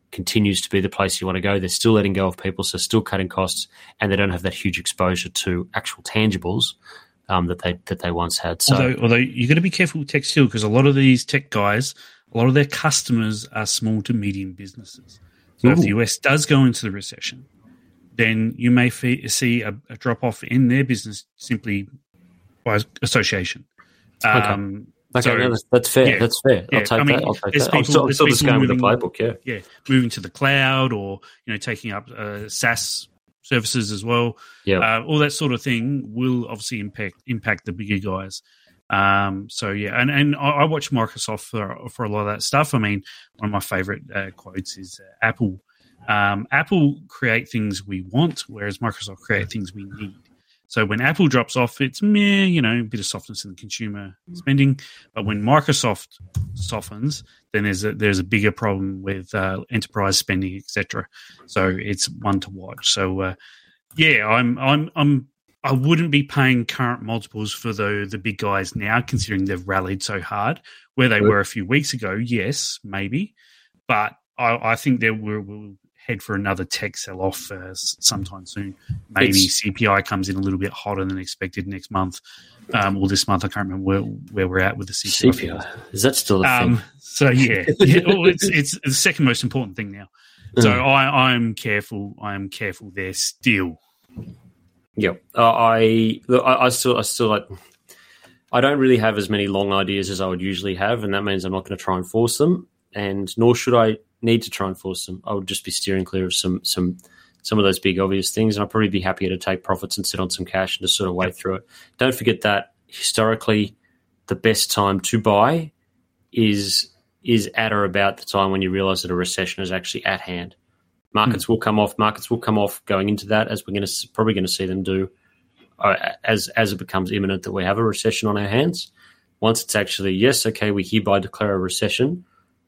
Speaker 4: continues to be the place you want to go. They're still letting go of people, so still cutting costs, and they don't have that huge exposure to actual tangibles um, that they that they once had. So,
Speaker 5: although, although you've got to be careful with tech still, because a lot of these tech guys, a lot of their customers are small to medium businesses. So Ooh. if the U S does go into the recession, then you may fee- see a, a drop off in their business simply by association. Um,
Speaker 4: okay,
Speaker 5: so,
Speaker 4: no, that's, that's fair.
Speaker 5: yeah,
Speaker 4: that's fair.
Speaker 5: yeah.
Speaker 4: I'll take
Speaker 5: I mean,
Speaker 4: that. I'll take
Speaker 5: there's
Speaker 4: that. I'm
Speaker 5: people-
Speaker 4: still, I'm
Speaker 5: there's
Speaker 4: still just
Speaker 5: people
Speaker 4: going with the
Speaker 5: moving-
Speaker 4: playbook. Yeah,
Speaker 5: yeah, moving to the cloud, or you know, taking up uh, SaaS services as well.
Speaker 4: yeah.
Speaker 5: Uh, all that sort of thing will obviously impact impact the bigger guys. Um, so yeah, and and I, I watch Microsoft for for a lot of that stuff. I mean, one of my favorite uh, quotes is uh, Apple. Um, Apple create things we want, whereas Microsoft create things we need. So when Apple drops off, it's meh, you know, a bit of softness in the consumer spending. But when Microsoft softens, then there's a, there's a bigger problem with uh, enterprise spending, et cetera. So it's one to watch. So uh, yeah, I'm I'm I'm I wouldn't be paying current multiples for the the big guys now, considering they've rallied so hard. Where they were a few weeks ago, yes, maybe, but I, I think they will will head for another tech sell off uh, sometime soon. Maybe it's, C P I comes in a little bit hotter than expected next month, um, or this month. I can't remember where, where we're at with the C P I.
Speaker 4: C P I is that still a
Speaker 5: um,
Speaker 4: thing?
Speaker 5: So yeah, yeah well, it's it's the second most important thing now. So mm. I I'm careful. I am careful there still.
Speaker 4: Yeah, uh, I, look, I I still I still like. I don't really have as many long ideas as I would usually have, and that means I'm not going to try and force them, and nor should I need to try and force them. I would just be steering clear of some some some of those big obvious things, and I'd probably be happier to take profits and sit on some cash and just sort of wait through it. Don't forget that historically, the best time to buy is is at or about the time when you realize that a recession is actually at hand. Markets hmm. will come off. Markets will come off going into that, as we're going to probably going to see them do uh, as as it becomes imminent that we have a recession on our hands. Once it's actually yes, okay, we hereby declare a recession.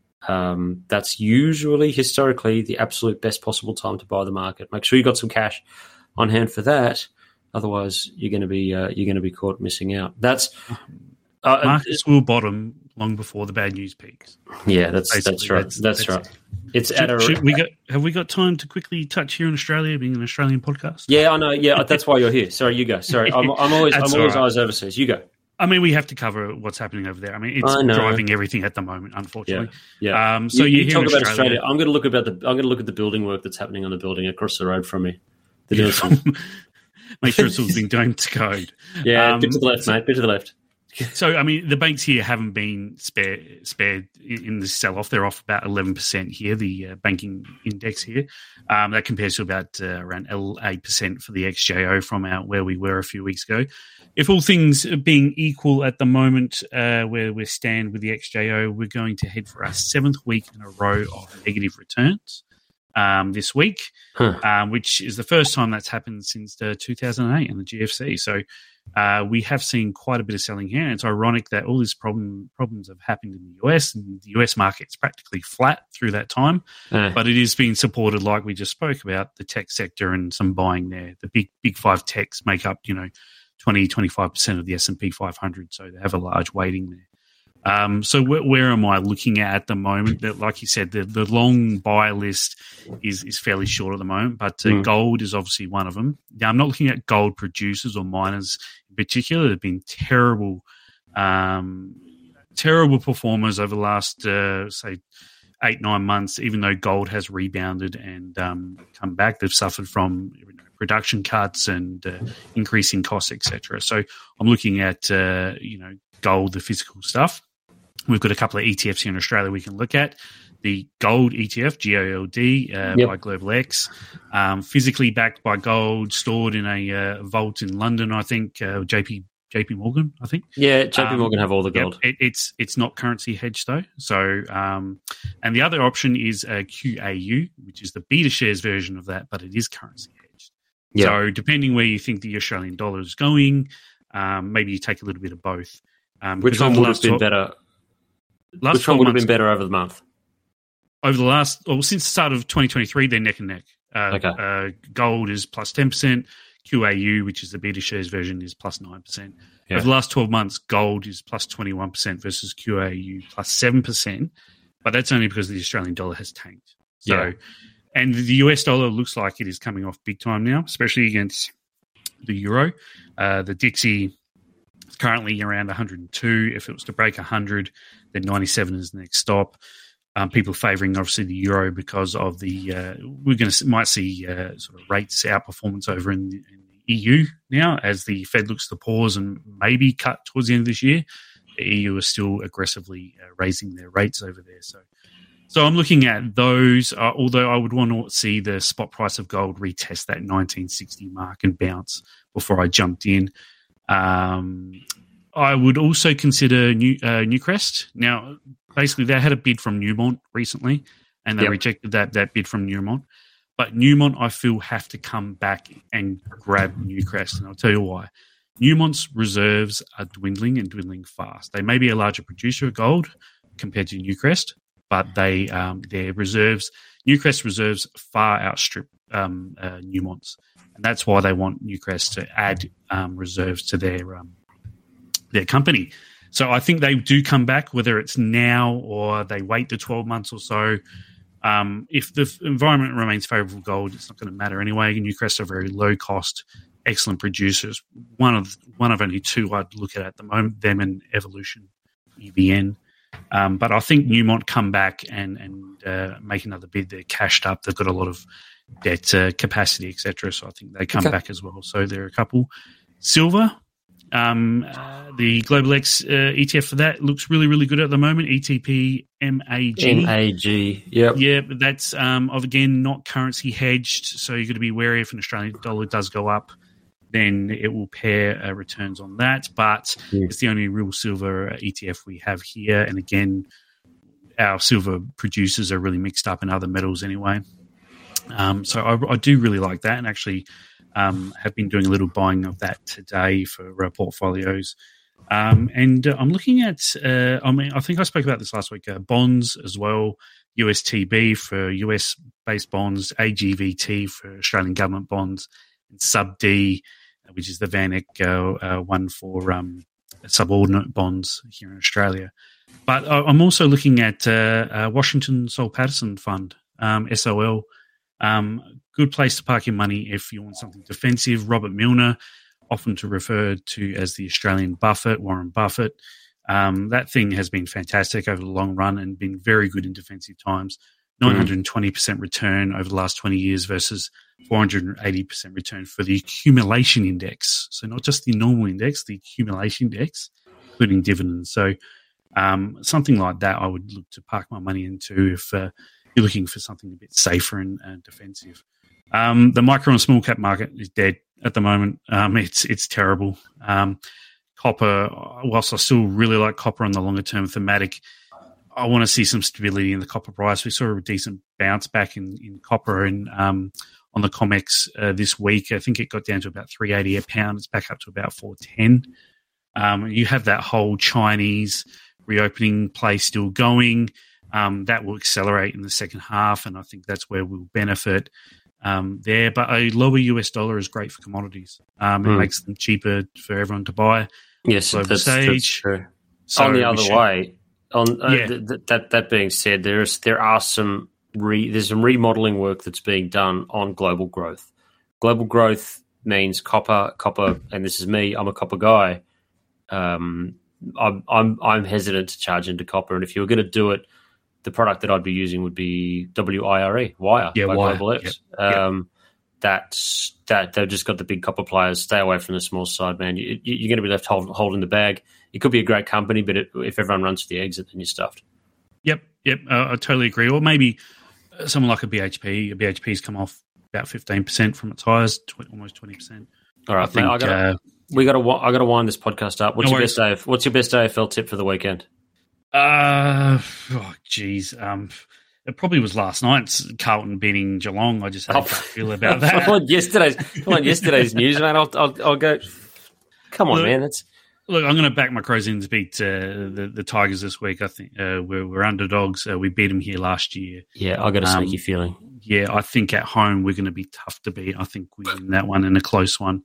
Speaker 4: Um, that's usually historically the absolute best possible time to buy the market. Make sure you got some cash on hand for that. Otherwise, you're going to be uh, you're going to be caught missing out. That's uh,
Speaker 5: markets will bottom long before the bad news peaks.
Speaker 4: Yeah, that's Basically, that's right. That's, that's, that's right. It. It's
Speaker 5: should,
Speaker 4: at a,
Speaker 5: should we got have we got time to quickly touch here in Australia, being an Australian podcast?
Speaker 4: Yeah, I know. Yeah, that's why you're here. Sorry, you go. Sorry, I'm, I'm always I'm always right. eyes overseas. You go.
Speaker 5: I mean, we have to cover what's happening over there. I mean, it's driving everything at the moment, unfortunately.
Speaker 4: Yeah. yeah.
Speaker 5: Um, so
Speaker 4: you,
Speaker 5: you,
Speaker 4: you talk about Australia. I'm going to look about the. I'm going to look at the building work that's happening on the building across the road from me.
Speaker 5: Yeah. Make sure it's all being done to code.
Speaker 4: Yeah, um, bit to the left, so, mate. Bit to the left.
Speaker 5: So, I mean, the banks here haven't been spare, spared in the sell-off. They're off about eleven percent here, the uh, banking index here. Um, that compares to about uh, around eight percent for the X J O from out where we were a few weeks ago. If all things are being equal at the moment uh, where we stand with the X J O, we're going to head for our seventh week in a row of negative returns um, this week, huh. um, which is the first time that's happened since uh, two thousand eight and the G F C. So uh, we have seen quite a bit of selling here. And it's ironic that all these problem, problems have happened in the U S, and the U S market's practically flat through that time. Uh. But it is being supported, like we just spoke about, the tech sector and some buying there. The big big five techs make up, you know, twenty, twenty-five percent of the S and P five hundred, so they have a large weighting there. Um, so where, where am I looking at at the moment? That, like you said, the, the long buy list is, is fairly short at the moment, but uh, mm. gold is obviously one of them. Now, I'm not looking at gold producers or miners in particular. They've been terrible, um, terrible performers over the last, uh, say, eight, nine months, even though gold has rebounded and um, come back. They've suffered from you know, production cuts and uh, increasing costs, et cetera. So I'm looking at, uh, you know, gold, the physical stuff. We've got a couple of E T Fs here in Australia we can look at. The gold E T F, G O L D, uh, yep. by Global X, um, physically backed by gold, stored in a uh, vault in London, I think, uh, J P J P Morgan, I think.
Speaker 4: Yeah, J P Morgan um, have all the gold.
Speaker 5: Yep, it, it's it's not currency hedged though. So, um, and the other option is uh, Q A U, which is the beta shares version of that, but it is currency hedged. Yep. So, depending where you think the Australian dollar is going, um, maybe you take a little bit of both. Um,
Speaker 4: Which one would have been better? Which one would have been better over the month?
Speaker 5: Over the last, well, since the start of twenty twenty-three, they're neck and neck. Uh,
Speaker 4: okay.
Speaker 5: Uh, gold is plus ten percent. Q A U, which is the beta shares version, is plus nine percent. Yeah. Over the last twelve months, gold is plus twenty-one percent versus Q A U plus seven percent. But that's only because the Australian dollar has tanked. So,
Speaker 4: Yeah.
Speaker 5: and the U S dollar looks like it is coming off big time now, especially against the euro. Uh, the Dixie is currently around one hundred two. If it was to break one hundred, then ninety-seven is the next stop. Um, people favouring obviously the euro because of the uh, we're going to might see uh, sort of rates outperformance over in the, in the E U now as the Fed looks to pause and maybe cut towards the end of this year. The E U is still aggressively uh, raising their rates over there. So, so I'm looking at those. Uh, although I would want to see the spot price of gold retest that nineteen sixty mark and bounce before I jumped in. Um, I would also consider New, uh, Newcrest. Now, basically, they had a bid from Newmont recently, and they
Speaker 4: Yep.
Speaker 5: rejected that that bid from Newmont. But Newmont, I feel, have to come back and grab Newcrest, and I'll tell you why. Newmont's reserves are dwindling and dwindling fast. They may be a larger producer of gold compared to Newcrest, but they um, their reserves, Newcrest reserves far outstrip um, uh, Newmont's, and that's why they want Newcrest to add um, reserves to their um, their company. So I think they do come back, whether it's now or they wait the twelve months or so. Um, if the environment remains favourable for gold, it's not going to matter anyway. Newcrest are very low cost, excellent producers. One of one of only two I'd look at at the moment, them and Evolution, E V N. Um, but I think Newmont come back and and uh, make another bid. They're cashed up. They've got a lot of debt uh, capacity, et cetera. So I think they come
Speaker 1: Okay.
Speaker 5: back as well. So there are a couple. Silver. Um, uh, the Global X uh, E T F for that looks really, really good at the moment. E T P M A G.
Speaker 4: M A G. Yep.
Speaker 5: Yeah, but that's, um, of again, not currency hedged. So you've got to be wary if an Australian dollar does go up, then it will pair uh, returns on that. But
Speaker 4: Yeah.
Speaker 5: it's the only real silver uh, E T F we have here. And again, our silver producers are really mixed up in other metals anyway. Um, so I, I do really like that, and actually um, have been doing a little buying of that today for uh, portfolios. Um, and uh, I'm looking at, uh, I mean, I think I spoke about this last week, uh, bonds as well, U S T B for U S-based bonds, A G V T for Australian government bonds, and Sub D, which is the V A N E C uh, uh, one for um, subordinate bonds here in Australia. But I- I'm also looking at uh, uh, Washington Sol Patterson Fund, um, S O L. Um, good place to park your money if you want something defensive. Robert Milner, often to refer to as the Australian Buffett, Warren Buffett. Um, that thing has been fantastic over the long run and been very good in defensive times. nine hundred twenty percent return over the last twenty years versus four hundred eighty percent return for the accumulation index. So not just the normal index, the accumulation index, including dividends. So um, something like that I would look to park my money into if uh, you're looking for something a bit safer and, and defensive. Um, the micro and small cap market is dead at the moment. Um, it's it's terrible. Um, copper, whilst I still really like copper on the longer term thematic, I want to see some stability in the copper price. We saw a decent bounce back in, in copper and um, on the COMEX uh, this week. I think it got down to about three eighty a pound. It's back up to about four ten. Um, you have that whole Chinese reopening play still going. Um, that will accelerate in the second half, and I think that's where we'll benefit um, there. But a lower U S dollar is great for commodities. Um, it
Speaker 4: Mm.
Speaker 5: makes them cheaper for everyone to buy.
Speaker 4: Yes,
Speaker 5: Global
Speaker 4: that's, that's
Speaker 5: stage.
Speaker 4: true.
Speaker 5: So
Speaker 4: on the
Speaker 5: we
Speaker 4: other
Speaker 5: should-
Speaker 4: way, on uh,
Speaker 5: Yeah.
Speaker 4: th- th- that that being said, there's there are some re, there's some remodeling work that's being done on global growth. Global growth means copper, copper, and this is me. I'm a copper guy. Um, I'm I'm I'm hesitant to charge into copper, and if you were going to do it, the product that I'd be using would be W I R E, Wire,
Speaker 5: Yeah,
Speaker 4: by
Speaker 5: Wire.
Speaker 4: Global X.
Speaker 5: Yep. Yep.
Speaker 4: Um, that's that they've just got the big copper players. Stay away from the small side, man. You, you, you're going to be left hold, holding the bag. It could be a great company, but it, if everyone runs to the exit, then you're stuffed.
Speaker 5: Yep, yep, uh, I totally agree. Or maybe uh, someone like a B H P. A B H P's come off about fifteen percent from its highs, tw- almost twenty percent.
Speaker 4: All right,
Speaker 5: I think
Speaker 4: mate, I got
Speaker 5: uh,
Speaker 4: we got to I got to wind this podcast up. What's
Speaker 5: No
Speaker 4: your
Speaker 5: worries.
Speaker 4: best A? What's your best A F L tip for the weekend?
Speaker 5: uh oh geez, um, it probably was last night's Carlton beating Geelong. I just had a
Speaker 4: Oh.
Speaker 5: gut feel about that.
Speaker 4: on yesterday's on yesterday's news, man. I'll, I'll I'll go. Come on,
Speaker 5: Look,
Speaker 4: man. That's
Speaker 5: Look, I'm going to back my Crows in to beat uh, the the Tigers this week. I think uh, we're, we're underdogs. Uh, we beat them here last year.
Speaker 4: yeah. I got a
Speaker 5: Um,
Speaker 4: sneaky feeling.
Speaker 5: Yeah, I think at home we're going to be tough to beat. I think we win that one in a close one.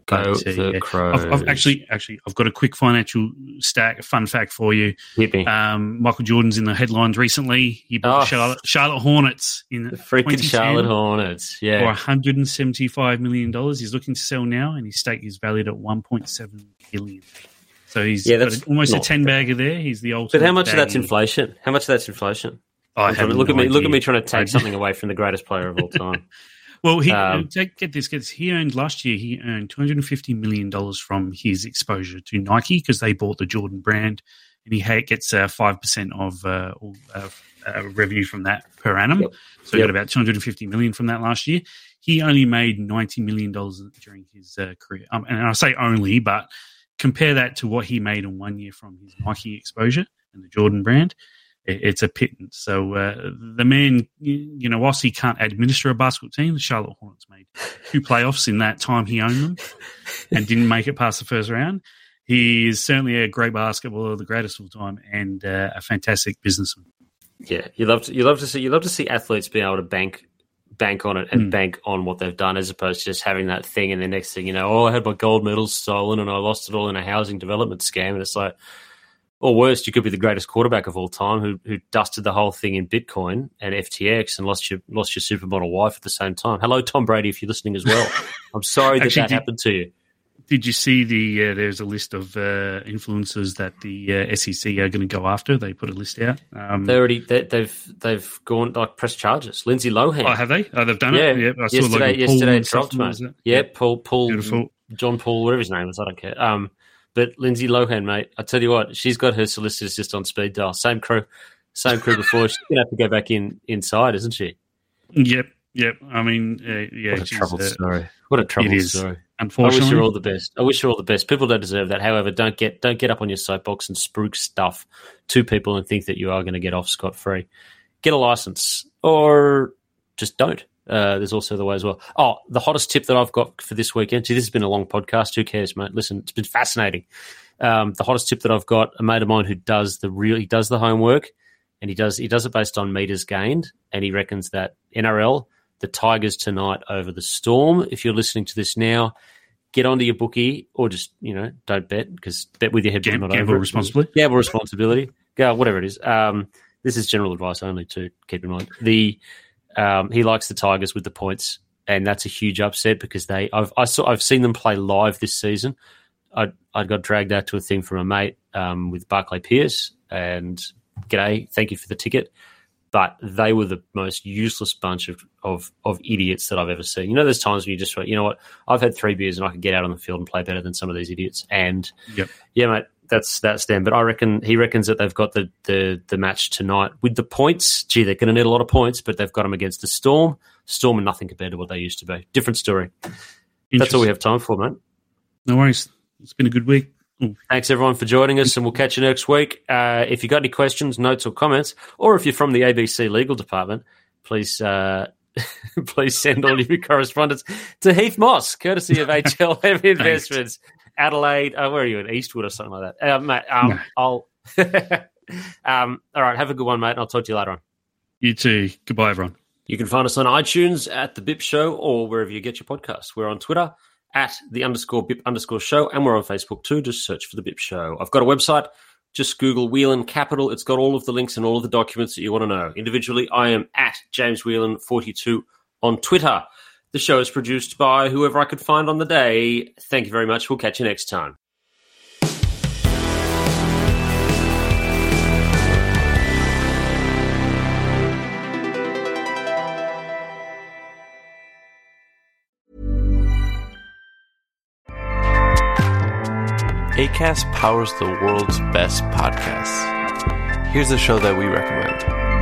Speaker 4: Go
Speaker 5: But, uh,
Speaker 4: the
Speaker 5: yeah.
Speaker 4: Crows.
Speaker 5: I've, I've actually, actually, I've got a quick financial stack, fun fact for you.
Speaker 4: Hit me.
Speaker 5: Um, Michael Jordan's in the headlines recently. He bought
Speaker 4: Oh.
Speaker 5: the Charlotte, Charlotte Hornets in
Speaker 4: The freaking Charlotte Hornets.
Speaker 5: for
Speaker 4: Yeah.
Speaker 5: one hundred seventy-five million dollars. He's looking to sell now, and his stake is valued at one point seven billion dollars. So he's
Speaker 4: Yeah,
Speaker 5: got
Speaker 4: that's
Speaker 5: a, almost a
Speaker 4: not
Speaker 5: ten bagger there. He's the ultimate.
Speaker 4: But how much of that's
Speaker 5: baggy-
Speaker 4: inflation? How much of that's inflation?
Speaker 5: Oh, I
Speaker 4: I'm trying to-
Speaker 5: have
Speaker 4: look
Speaker 5: no
Speaker 4: at me! Look at
Speaker 5: idea.
Speaker 4: me trying to
Speaker 5: I-
Speaker 4: take something away from the greatest player of all time.
Speaker 5: Well, he
Speaker 4: Um,
Speaker 5: take, get this. Get this. He earned last year. He earned two hundred and fifty million dollars from his exposure to Nike because they bought the Jordan brand, and he ha- gets uh, five percent of uh, all, uh, uh, revenue from that per annum.
Speaker 4: Yep.
Speaker 5: So he
Speaker 4: Yep.
Speaker 5: got about two hundred and fifty million from that last year. He only made ninety million dollars during his uh, career, um, and I say only, but compare that to what he made in one year from his Nike exposure and the Jordan brand. It's a pittance. So uh, the man, you know, whilst he can't administer a basketball team, the Charlotte Hornets made two playoffs in that time he owned them and didn't make it past the first round. He is certainly a great basketballer, the greatest of all time, and uh, a fantastic businessman.
Speaker 4: Yeah, you love to you love to see you love to see athletes being able to bank bank on it and
Speaker 5: Mm.
Speaker 4: bank on what they've done, as opposed to just having that thing and the next thing you know, oh, I had my gold medals stolen and I lost it all in a housing development scam, and it's like. Or worse, you could be the greatest quarterback of all time who who dusted the whole thing in Bitcoin and F T X and lost your lost your supermodel wife at the same time. Hello, Tom Brady, if you're listening as well. I'm sorry that
Speaker 5: Actually,
Speaker 4: that
Speaker 5: did-
Speaker 4: happened to you.
Speaker 5: Did you see the? Uh, there's a list of uh, influencers that the uh, S E C are going to go after. They put a list out. Um,
Speaker 4: They already they, they've they've gone like press charges. Lindsay Lohan.
Speaker 5: oh, have they? Oh, they've done
Speaker 4: yeah,
Speaker 5: it. Yeah, I saw
Speaker 4: yesterday
Speaker 5: Logan Paul
Speaker 4: yesterday
Speaker 5: and
Speaker 4: it
Speaker 5: stuff.
Speaker 4: dropped,
Speaker 5: What was
Speaker 4: mate.
Speaker 5: it?
Speaker 4: Yeah, Paul Paul
Speaker 5: Beautiful.
Speaker 4: John Paul, whatever his name is, I don't care. Um, but Lindsay Lohan, mate, I tell you what, she's got her solicitors just on speed dial. Same crew, same crew before. She's gonna have to go back in inside, isn't she?
Speaker 5: Yep, yep. I mean, uh, yeah,
Speaker 4: What a
Speaker 5: she's,
Speaker 4: troubled
Speaker 5: uh,
Speaker 4: story. What a troubled
Speaker 5: is.
Speaker 4: story. I wish
Speaker 5: unfortunately.
Speaker 4: her all the best. I wish her all the best. People don't deserve that. However, don't get don't get up on your soapbox and spruik stuff to people and think that you are going to get off scot free. Get a license, or just don't. Uh, there's also the way as well. Oh, the hottest tip that I've got for this weekend. See, this has been a long podcast. Who cares, mate? Listen, it's been fascinating. Um, the hottest tip that I've got, a mate of mine who does the real, he does the homework, and he does he does it based on meters gained, and he reckons that N R L, the Tigers tonight over the Storm. If you're listening to this now, get onto your bookie, or just you know don't bet, because bet with your head
Speaker 5: Gam-
Speaker 4: not
Speaker 5: gamble
Speaker 4: over it.
Speaker 5: responsibly.
Speaker 4: Gamble responsibility. Go whatever it is. Um, this is general advice only. To keep in mind the. Um, he likes the Tigers with the points, and that's a huge upset because they. I've I saw I've seen them play live this season. I I got dragged out to a thing from a mate um, with Barclay Pierce, and g'day, thank you for the ticket. But they were the most useless bunch of, of of idiots that I've ever seen. You know, there's times when you just, you know what, I've had three beers and I could get out on the field and play better than some of these idiots. And
Speaker 5: Yep.
Speaker 4: yeah, mate, that's that's them. But I reckon he reckons that they've got the the, the match tonight with the points. Gee, they're going to need a lot of points, but they've got them against the Storm. Storm are nothing compared to what they used to be. Different story. That's all we have time for, mate.
Speaker 5: No worries. It's been a good week. Ooh.
Speaker 4: Thanks, everyone, for joining us, and we'll catch you next week. Uh, if you've got any questions, notes, or comments, or if you're from the A B C legal department, please uh, please send all of your correspondence to Heath Moss, courtesy of H L M Investments, Adelaide. Uh, where are you, in Eastwood or something like that? Uh, mate, um,
Speaker 5: No.
Speaker 4: I'll. um, all right, have a good one, mate, and I'll talk to you later on.
Speaker 5: You too. Goodbye, everyone.
Speaker 4: You can find us on iTunes at The Bip Show or wherever you get your podcasts. We're on Twitter at the underscore Bip underscore show, and we're on Facebook too. Just search for The Bip Show. I've got a website. Just Google Whelan Capital. It's got all of the links and all of the documents that you want to know. Individually, I am at James Whelan forty-two on Twitter. The show is produced by whoever I could find on the day. Thank you very much. We'll catch you next time.
Speaker 6: Acast powers the world's best podcasts. Here's a show that we recommend.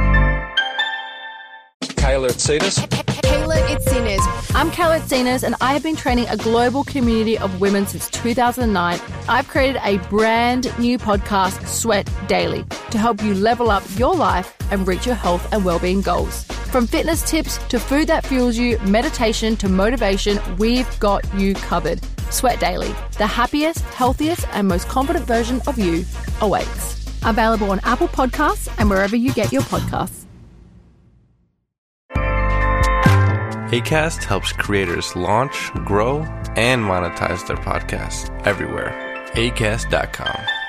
Speaker 7: Kayla Itsinas.
Speaker 8: Kayla Itsinas. I'm Kayla Itsinas, and I have been training a global community of women since two thousand nine. I've created a brand new podcast, Sweat Daily, to help you level up your life and reach your health and well-being goals. From fitness tips to food that fuels you, meditation to motivation, we've got you covered. Sweat Daily, the happiest, healthiest, and most confident version of you awaits. Available on Apple Podcasts and wherever you get your podcasts.
Speaker 6: Acast helps creators launch, grow, and monetize their podcasts everywhere. acast dot com.